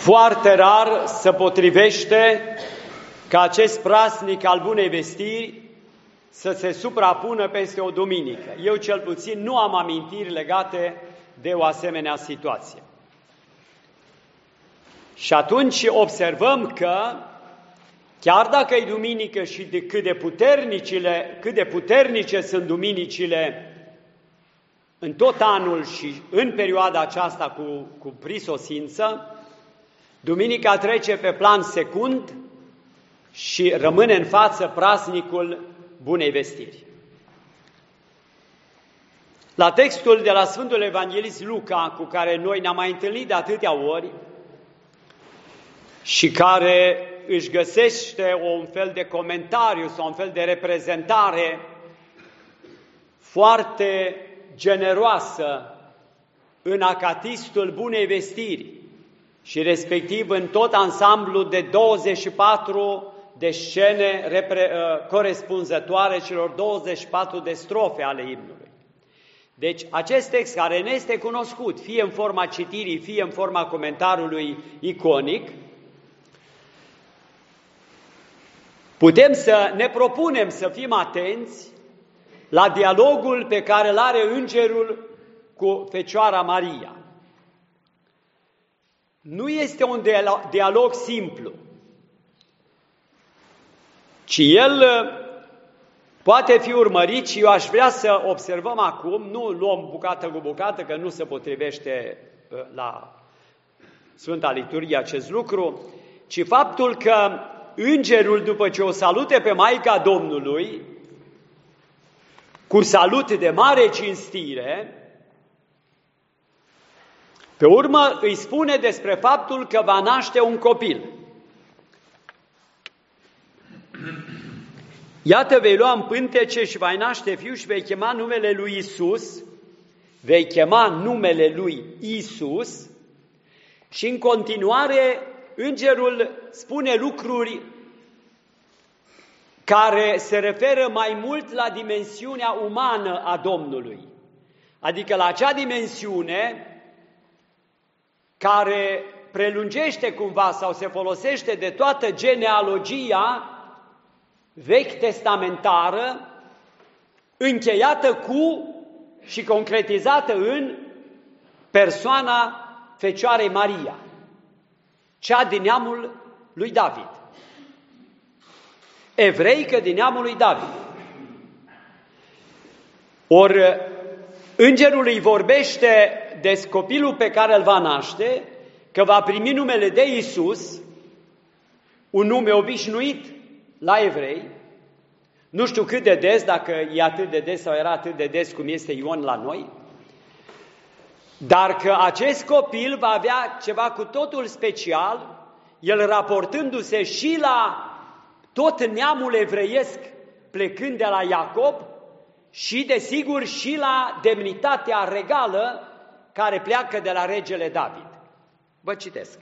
Foarte rar se potrivește ca acest praznic al Bunei Vestiri să se suprapună peste o duminică. Eu cel puțin nu am amintiri legate de o asemenea situație. Și atunci observăm că, chiar dacă e duminică și cât de puternice sunt duminicile în tot anul și în perioada aceasta cu prisosință, duminica trece pe plan secund și rămâne în față praznicul Bunei Vestiri. La textul de la Sfântul Evanghelist Luca, cu care noi ne-am mai întâlnit de atâtea ori și care își găsește un fel de comentariu sau un fel de reprezentare foarte generoasă în acatistul Bunei Vestiri și respectiv în tot ansamblul de 24 de scene corespunzătoare celor 24 de strofe ale imnului. Deci acest text, care ne este cunoscut, fie în forma citirii, fie în forma comentariului iconic, putem să ne propunem să fim atenți la dialogul pe care îl are îngerul cu Fecioara Maria. Nu este un dialog simplu, ci el poate fi urmărit și eu aș vrea să observăm acum, nu luăm bucată cu bucată, că nu se potrivește la Sfânta Liturghie acest lucru, ci faptul că îngerul, după ce o salute pe Maica Domnului, cu salut de mare cinstire, pe urmă îi spune despre faptul că va naște un copil. Iată, vei lua în pântece și vei naște fiu și vei chema numele lui Iisus, vei chema numele lui Iisus și în continuare îngerul spune lucruri care se referă mai mult la dimensiunea umană a Domnului, adică la acea dimensiune care prelungește cumva sau se folosește de toată genealogia vechi testamentară, încheiată cu și concretizată în persoana Fecioarei Maria, cea din neamul lui David, evreică din neamul lui David. Ori îngerul îi vorbește de copilul pe care îl va naște, că va primi numele de Iisus, un nume obișnuit la evrei, nu știu cât de des, dacă e atât de des sau era atât de des cum este Ion la noi, dar că acest copil va avea ceva cu totul special, el raportându-se și la tot neamul evreiesc plecând de la Iacob și, desigur, și la demnitatea regală care pleacă de la regele David. Vă citesc.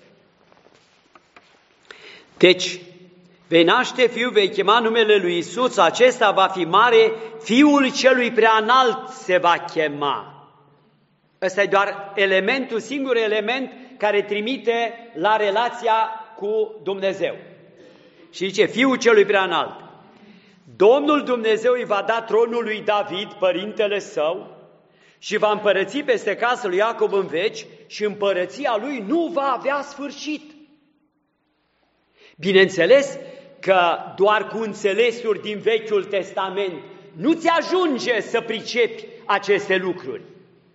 Deci, vei naște fiu, vei chema numele lui Iisus, acesta va fi mare, Fiul celui Preanalt se va chema. Ăsta e doar elementul, singur element care trimite la relația cu Dumnezeu. Și zice, Fiul celui Preanalt. Domnul Dumnezeu îi va da tronul lui David, părintele său, și va împărăți peste casa lui Iacob în veci și împărăția lui nu va avea sfârșit. Bineînțeles că doar cu înțelesuri din Vechiul Testament nu ți ajunge să pricepi aceste lucruri.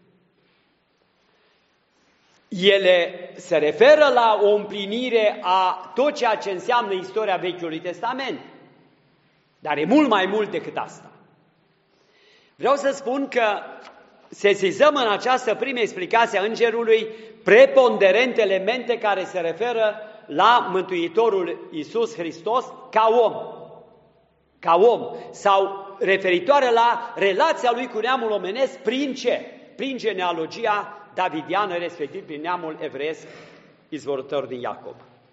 Ele se referă la o împlinire a tot ceea ce înseamnă istoria Vechiului Testament, dar e mult mai mult decât asta. Vreau să spun că sesizăm în această primă explicație a îngerului preponderent elemente care se referă la Mântuitorul Iisus Hristos ca om, sau referitoare la relația lui cu neamul omenesc prin ce? Prin genealogia davidiană, respectiv prin neamul evreiesc izvorător din Iacob.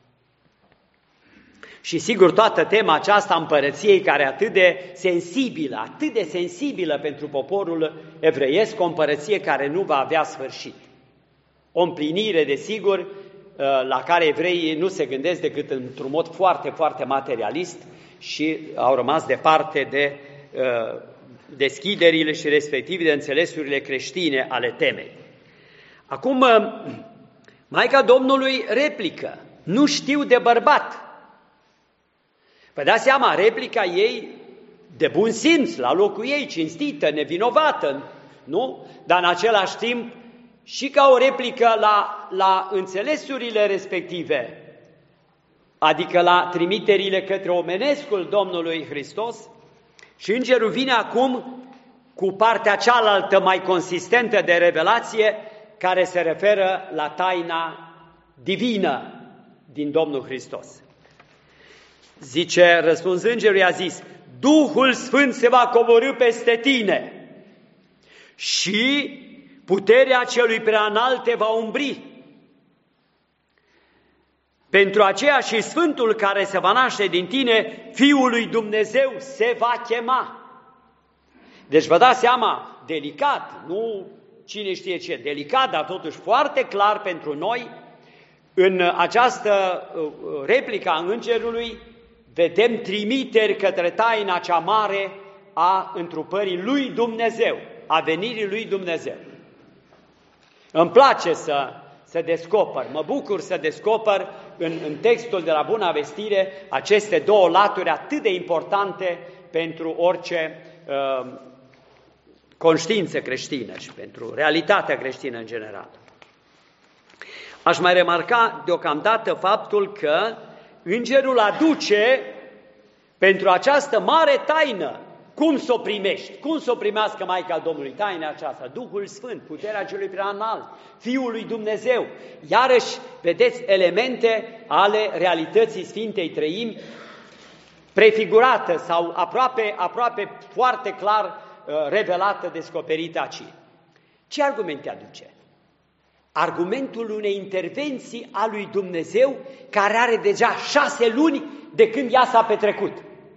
Și sigur, toată tema aceasta a împărăției, care e atât de sensibilă pentru poporul evreiesc, o împărăție care nu va avea sfârșit. O împlinire, desigur, la care evreii nu se gândesc decât într-un mod foarte, foarte materialist și au rămas departe de deschiderile și respectiv de înțelesurile creștine ale temei. Acum, Maica Domnului replică: nu știu de bărbat. Vă dați seama, replica ei de bun simț, la locul ei, cinstită, nevinovată, nu? Dar în același timp și ca o replică la înțelesurile respective, adică la trimiterile către omenescul Domnului Hristos. Și îngerul vine acum cu partea cealaltă mai consistentă de revelație, care se referă la taina divină din Domnul Hristos. Zice, răspuns îngerului, a zis: Duhul Sfânt se va coborî peste tine și puterea celui preanalt te va umbri. Pentru aceea și Sfântul care se va naște din tine, Fiul lui Dumnezeu se va chema. Deci vă dați seama, delicat, nu cine știe ce, delicat, dar totuși foarte clar pentru noi, în această replică a îngerului, vedem trimiteri către taina cea mare a întrupării lui Dumnezeu, a venirii lui Dumnezeu. Îmi place să descoper, mă bucur să descoper în textul de la Buna Vestire aceste două laturi atât de importante pentru orice conștiință creștină și pentru realitatea creștină în general. Aș mai remarca deocamdată faptul că îngerul aduce pentru această mare taină. Cum să o primești? Cum să o primească Maica Domnului? Taina aceasta, Duhul Sfânt, puterea celui preanalt, Fiul lui Dumnezeu. Iarăși, vedeți elemente ale realității Sfintei Treimi, prefigurată sau aproape foarte clar revelată, descoperită aici. Ce argumente aduce? Argumentul unei intervenții a lui Dumnezeu care are deja 6 luni de când ea s-a petrecut.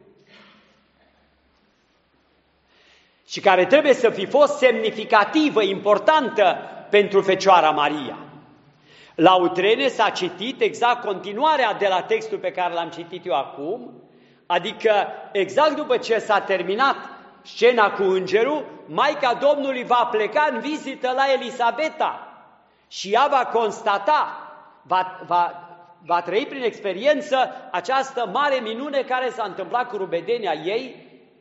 Și care trebuie să fi fost semnificativă, importantă pentru Fecioara Maria. La Utrene s-a citit exact continuarea de la textul pe care l-am citit eu acum, adică exact după ce s-a terminat scena cu îngerul, Maica Domnului va pleca în vizită la Elisabeta și ea va constata, va trăi prin experiență această mare minune care s-a întâmplat cu rubedenia ei,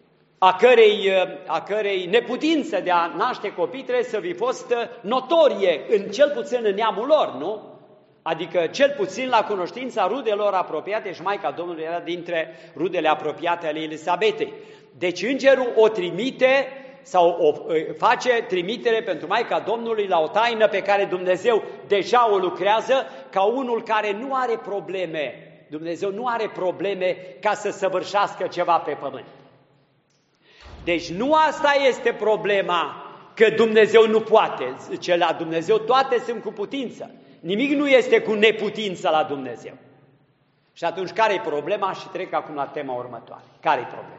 a cărei neputință de a naște copii trebuie să fi fost notorie, cel puțin în neamul lor, nu? Adică cel puțin la cunoștința rudelor apropiate, și Maica Domnului era dintre rudele apropiate ale Elisabetei. Deci îngerul o trimite sau face trimitere pentru Maica Domnului la o taină pe care Dumnezeu deja o lucrează ca unul care nu are probleme. Dumnezeu nu are probleme ca să săvârșească ceva pe pământ. Deci nu asta este problema, că Dumnezeu nu poate. Zice, la Dumnezeu toate sunt cu putință. Nimic nu este cu neputință la Dumnezeu. Și atunci care e problema? Și trec acum la tema următoare. Care e problema?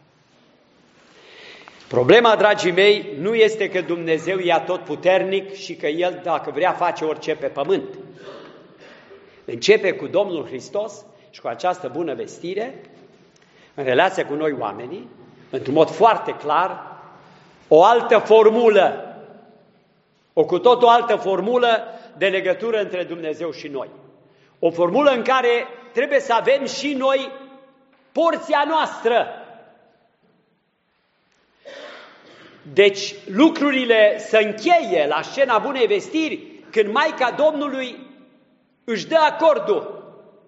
Problema, dragii mei, nu este că Dumnezeu e atotputernic și că El, dacă vrea, face orice pe pământ. Începe cu Domnul Hristos și cu această bună vestire, în relația cu noi oamenii, într-un mod foarte clar, o altă formulă, o cu tot o altă formulă de legătură între Dumnezeu și noi. O formulă în care trebuie să avem și noi porția noastră. Deci lucrurile se încheie la scena bunei vestiri când Maica Domnului își dă acordul.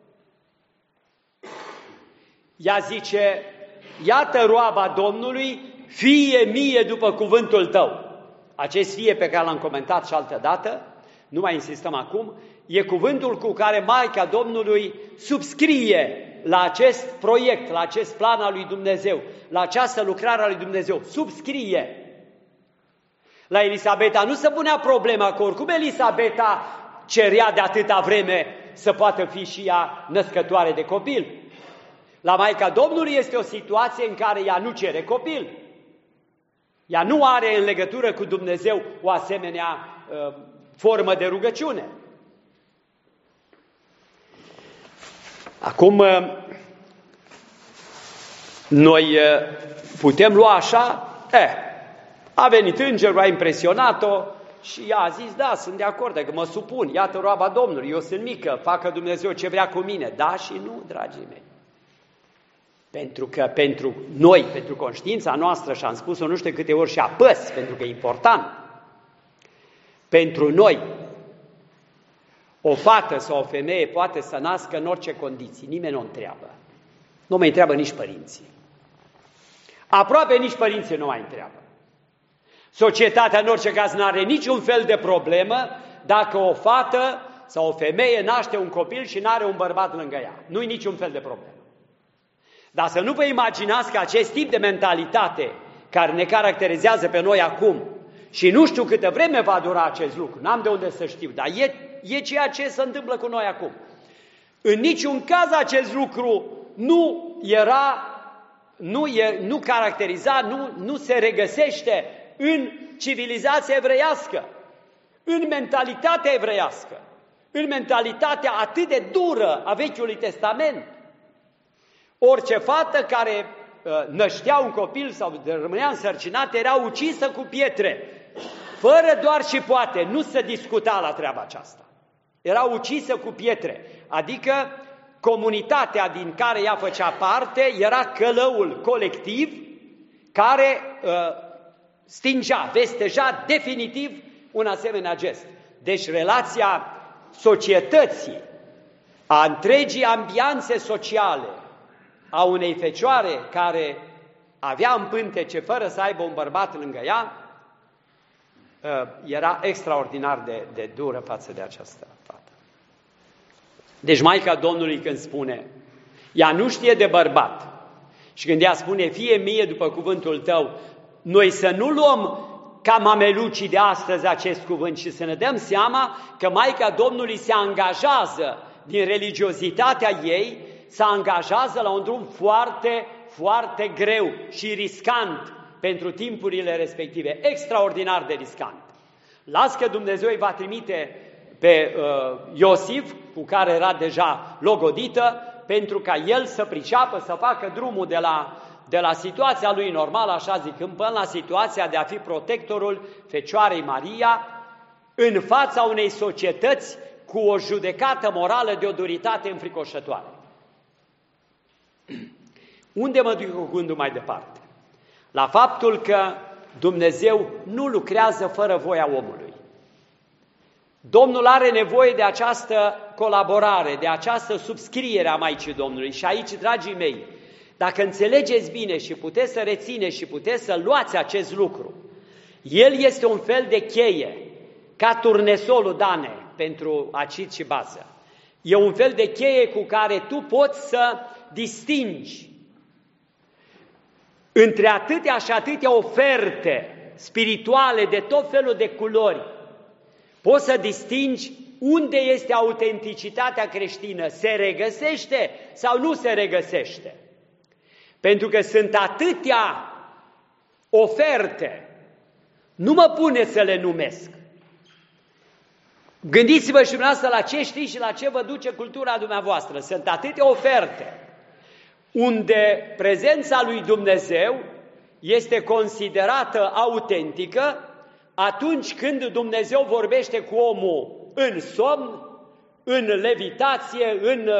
Ea zice: iată roaba Domnului, fie mie după cuvântul tău. Acest fie pe care l-am comentat și altă dată, nu mai insistăm acum, e cuvântul cu care Maica Domnului subscrie la acest proiect, la acest plan al lui Dumnezeu, la această lucrare a lui Dumnezeu, subscrie. La Elisabeta nu se punea problema că oricum Elisabeta cerea de atâta vreme să poată fi și ea născătoare de copil. La Maica Domnului este o situație în care ea nu cere copil. Ea nu are în legătură cu Dumnezeu o asemenea formă de rugăciune. Acum, noi putem lua așa, a venit îngerul, a impresionat-o și ea a zis, da, sunt de acord, că mă supun, iată roaba Domnului, eu sunt mică, facă Dumnezeu ce vrea cu mine. Da și nu, dragii mei. Pentru că pentru noi, pentru conștiința noastră, și am spus-o nu știu câte ori și apăs, pentru că e important, pentru noi, o fată sau o femeie poate să nască în orice condiții, nimeni nu o întreabă. Nu mai întreabă nici părinții. Aproape nici părinții nu mai întreabă. Societatea în orice caz nu are niciun fel de problemă dacă o fată sau o femeie naște un copil și nu are un bărbat lângă ea. Nu-i niciun fel de problemă. Dar să nu vă imaginați că acest tip de mentalitate care ne caracterizează pe noi acum, și nu știu câtă vreme va dura acest lucru, n-am de unde să știu, dar e ceea ce se întâmplă cu noi acum. În niciun caz acest lucru nu caracteriza, nu se regăsește în civilizația evreiască, în mentalitatea evreiască, în mentalitatea atât de dură a Vechiului Testament. Orice fată care năștea un copil sau rămânea însărcinată era ucisă cu pietre, fără doar și poate, nu se discuta la treaba aceasta. Era ucisă cu pietre, adică comunitatea din care ea făcea parte era călăul colectiv care stingea, vesteja definitiv un asemenea gest. Deci relația societății, a întregii ambianțe sociale, a unei fecioare care avea în pântece fără să aibă un bărbat lângă ea, era extraordinar de dură față de această fată. Deci Maica Domnului când spune, ea nu știe de bărbat și când ea spune, fie mie după cuvântul tău, noi să nu luăm ca mamelucii de astăzi acest cuvânt și să ne dăm seama că Maica Domnului se angajează din religiozitatea ei, se angajează la un drum foarte, foarte greu și riscant pentru timpurile respective, extraordinar de riscant. Las că Dumnezeu îi va trimite pe Iosif, cu care era deja logodită, pentru ca el să priceapă, să facă drumul de la situația lui normală, așa zicând, până la situația de a fi protectorul Fecioarei Maria în fața unei societăți cu o judecată morală de o duritate înfricoșătoare. Unde mă duc cu gândul mai departe? La faptul că Dumnezeu nu lucrează fără voia omului. Domnul are nevoie de această colaborare, de această subscriere a Maicii Domnului. Și aici, dragii mei, dacă înțelegeți bine și puteți să rețineți și puteți să luați acest lucru, el este un fel de cheie, ca turnesolul Dane pentru acid și bază. E un fel de cheie cu care tu poți să distingi între atâtea și atâtea oferte spirituale de tot felul de culori. Poți să distingi unde este autenticitatea creștină, se regăsește sau nu se regăsește. Pentru că sunt atâtea oferte, nu mă pune să le numesc. Gândiți-vă și dumneavoastră la ce știți și la ce vă duce cultura dumneavoastră. Sunt atâtea oferte unde prezența lui Dumnezeu este considerată autentică atunci când Dumnezeu vorbește cu omul în somn, în levitație,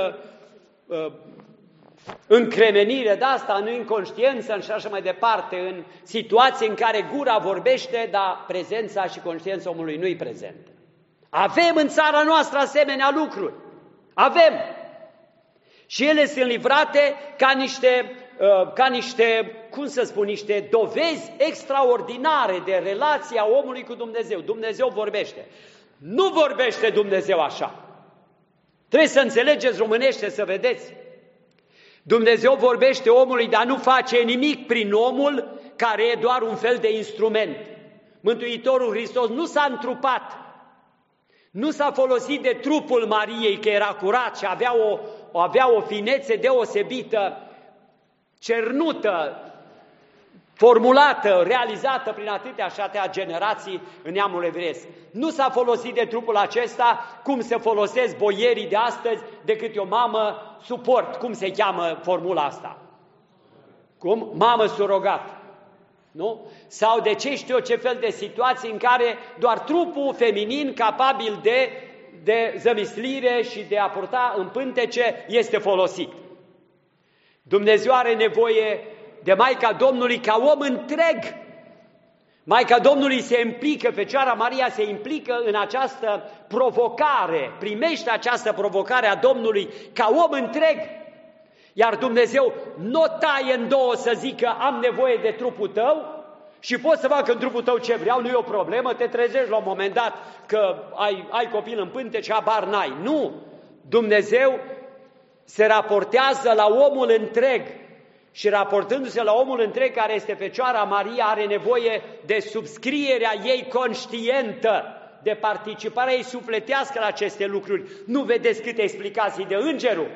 în cremenire de asta, în inconștiență și așa mai departe, în situații în care gura vorbește, dar prezența și conștiința omului nu-i prezentă. Avem în țara noastră asemenea lucruri. Avem. Și ele sunt livrate ca niște, cum să spun, niște dovezi extraordinare de relația omului cu Dumnezeu. Dumnezeu vorbește. Nu vorbește Dumnezeu așa. Trebuie să înțelegeți românește, să vedeți. Dumnezeu vorbește omului, dar nu face nimic prin omul care e doar un fel de instrument. Mântuitorul Hristos nu s-a întrupat, nu s-a folosit de trupul Mariei, că era curat și avea o finețe deosebită, cernută, formulată, realizată prin atâtea și atâtea generații în neamul evreiesc. Nu s-a folosit de trupul acesta cum se folosesc boierii de astăzi, decât o mamă suport. Cum se cheamă formula asta? Cum? Mamă surogat. Nu? Sau de ce știu eu ce fel de situații în care doar trupul feminin capabil de zămislire și de a purta în pântece este folosit. Dumnezeu are nevoie de Maica Domnului ca om întreg. Maica Domnului se implică, Fecioara Maria se implică în această provocare, primește această provocare a Domnului ca om întreg. Iar Dumnezeu nu o taie în două să zică am nevoie de trupul tău și pot să fac în trupul tău ce vreau, nu e o problemă, te trezești la un moment dat că ai copil în pântece, habar n-ai. Nu! Dumnezeu se raportează la omul întreg și raportându-se la omul întreg care este Fecioara Maria are nevoie de subscrierea ei conștientă, de participarea ei sufletească la aceste lucruri. Nu vedeți câte explicații de îngerul?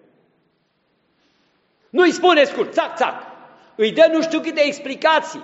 Nu-i spune scurt, țac, țac, îi dă nu știu câte explicații.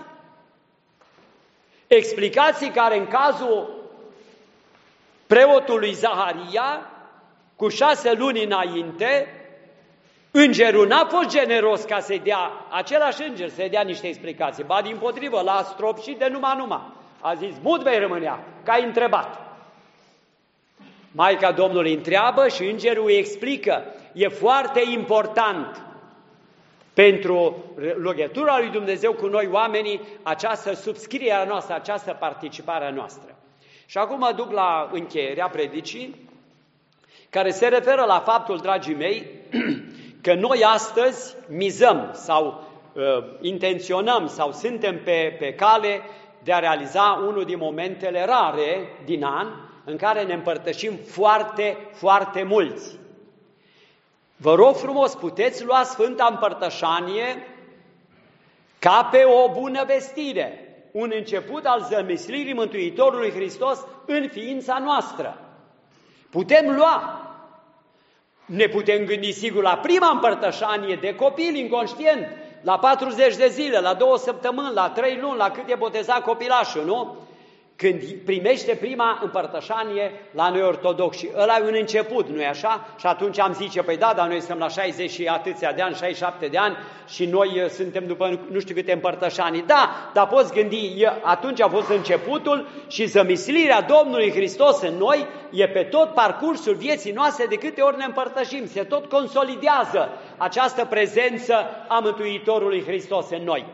Explicații care în cazul preotului Zaharia, cu 6 luni înainte, îngerul n-a fost generos ca să-i dea, același înger să-i dea niște explicații, ba dimpotrivă, l-a stropșit de numai. A zis, mut vei rămânea, că ai întrebat. Maica Domnului întreabă și îngerul îi explică. E foarte important pentru legătura lui Dumnezeu cu noi oamenii, această subscriere a noastră, această participare a noastră. Și acum mă duc la încheierea predicii, care se referă la faptul, dragii mei, că noi astăzi mizăm sau intenționăm sau suntem pe cale de a realiza unul din momentele rare din an în care ne împărtășim foarte, foarte mulți. Vă rog frumos, puteți lua Sfânta Împărtășanie ca pe o bună vestire, un început al zămislirii Mântuitorului Hristos în ființa noastră. Putem lua. Ne putem gândi sigur la prima împărtășanie de copil inconștient, la 40 de zile, la 2 săptămâni, la 3 luni, la cât e botezat copilașul, nu? Când primește prima împărtășanie la noi ortodoxi. Ăla e un început, nu-i așa? Și atunci am zice, păi da, dar noi suntem la 60 și atâția de ani, 67 de ani și noi suntem după nu știu câte împărtășanii. Da, dar poți gândi, atunci a fost începutul și zămislirea Domnului Hristos în noi e pe tot parcursul vieții noastre de câte ori ne împărtășim. Se tot consolidează această prezență a Mântuitorului Hristos în noi.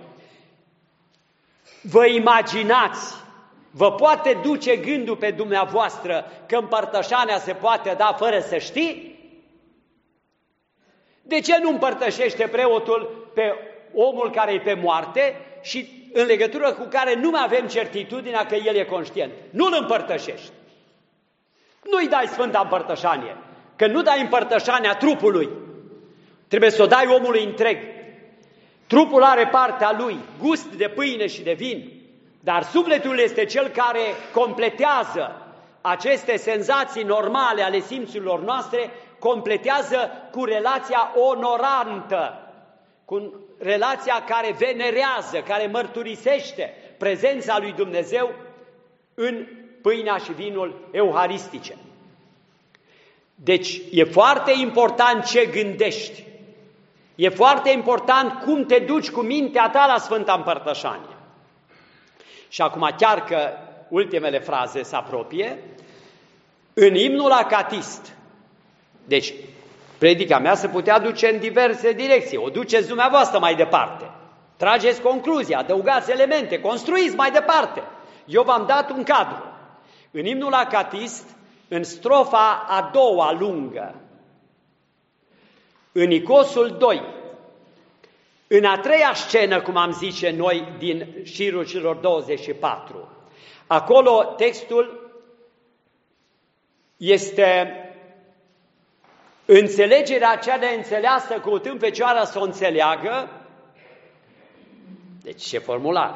Vă imaginați, vă poate duce gândul pe dumneavoastră că împărtășania se poate da fără să știi? De ce nu împărtășește preotul pe omul care e pe moarte și în legătură cu care nu mai avem certitudinea că el e conștient? Nu-l împărtășești. Nu-i dai Sfânta Împărtășanie, că nu dai împărtășania trupului. Trebuie să o dai omului întreg. Trupul are partea lui, gust de pâine și de vin, dar sufletul este cel care completează aceste senzații normale ale simțurilor noastre, completează cu relația onorantă, cu relația care venerează, care mărturisește prezența lui Dumnezeu în pâinea și vinul euharistice. Deci e foarte important ce gândești, e foarte important cum te duci cu mintea ta la Sfânta Împărtășanie. Și acum chiar că ultimele fraze se apropie, în imnul acatist, deci predica mea se putea duce în diverse direcții, o duceți dumneavoastră mai departe, trageți concluzia, adăugați elemente, construiți mai departe. Eu v-am dat un cadru. În imnul acatist, în strofa a doua lungă, în Icosul 2, în a treia scenă, cum am zice noi, din șirul celor 24, acolo textul este înțelegerea cea de înțeleasă, căutând Fecioara să o înțeleagă. Deci ce formulare!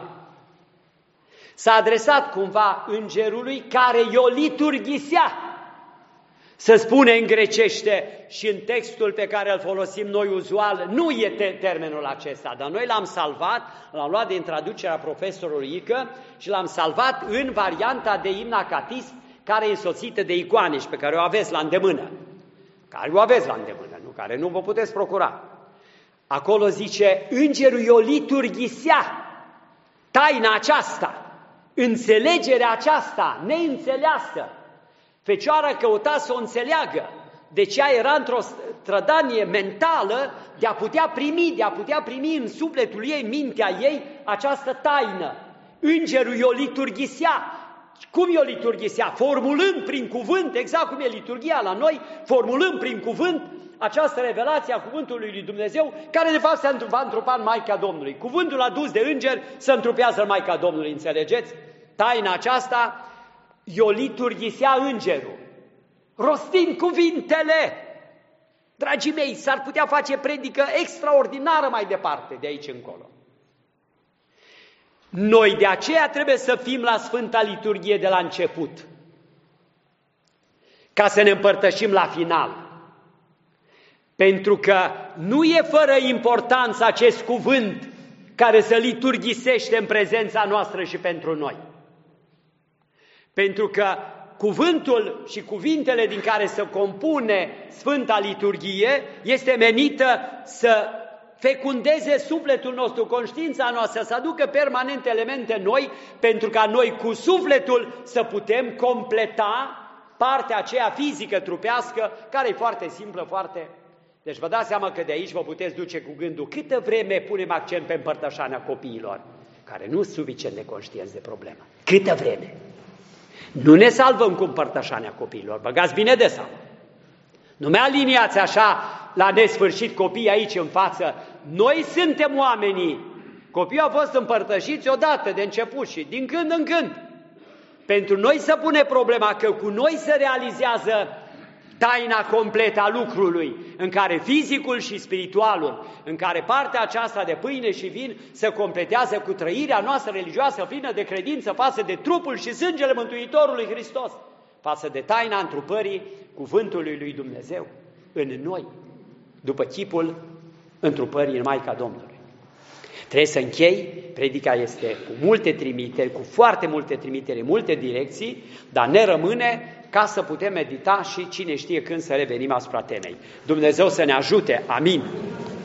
S-a adresat cumva îngerului care i-o liturghisea. să spune în grecește și în textul pe care îl folosim noi uzual, nu e termenul acesta, dar noi l-am salvat, l-am luat din traducerea profesorului Ică și l-am salvat în varianta de imn acatist, care e însoțită de icoane și pe care o aveți la îndemână. Care o aveți la îndemână, nu? Care nu vă puteți procura. Acolo zice, îngerul i-o liturghisea, taina aceasta, înțelegerea aceasta, neînțeleasă. Fecioara căuta să o înțeleagă, deci ea era într-o strădanie mentală de a putea primi în sufletul ei, mintea ei, această taină. Îngerul i-o liturghisea. Cum i-o liturghisea? Formulând prin cuvânt, exact cum e liturghia la noi, formulând prin cuvânt această revelație a cuvântului lui Dumnezeu, care de fapt se va întrupa în Maica Domnului. Cuvântul adus de înger se întrupează în Maica Domnului, înțelegeți? Taina aceasta i-o liturghisea îngerul, rostind cuvintele. Dragii mei, s-ar putea face predică extraordinară mai departe, de aici încolo. Noi de aceea trebuie să fim la Sfânta Liturghie de la început, ca să ne împărtășim la final. Pentru că nu e fără importanță acest cuvânt care se liturghisește în prezența noastră și pentru noi. Pentru că cuvântul și cuvintele din care se compune Sfânta Liturghie este menită să fecundeze sufletul nostru, conștiința noastră, să aducă permanent elemente noi, pentru ca noi cu sufletul să putem completa partea aceea fizică, trupească, care e foarte simplă, foarte... Deci vă dați seama că de aici vă puteți duce cu gândul câtă vreme punem accent pe împărtășania copiilor, care nu sunt suficient de conștienți de problemă. Câtă vreme! Nu ne salvăm cu împărtășania copiilor, băgați bine de seamă. Nu mai aliniați așa la nesfârșit copiii aici în față. Noi suntem oamenii. Copiii au fost împărtășiți odată de început și din când în când. Pentru noi se pune problema că cu noi se realizează taina completă a lucrului, în care fizicul și spiritualul, în care partea aceasta de pâine și vin se completează cu trăirea noastră religioasă plină de credință față de trupul și sângele Mântuitorului Hristos, față de taina întrupării cuvântului lui Dumnezeu în noi, după chipul întrupării în Maica Domnului. Trebuie să închei, predica este cu multe trimiteri, cu foarte multe trimiteri, multe direcții, dar ne rămâne ca să putem medita și cine știe când să revenim asupra temei. Dumnezeu să ne ajute, amin!